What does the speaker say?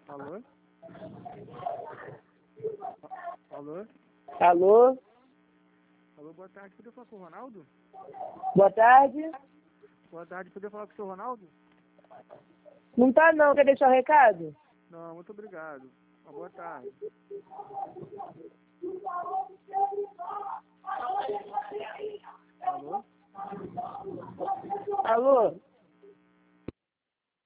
Alô? Alô? Alô? Alô, boa tarde. Podia falar com o Ronaldo? Boa tarde. Boa tarde. Podia falar com o seu Ronaldo? Não tá não, quer deixar o recado? Não, muito obrigado. Uma boa tarde. Alô? Alô?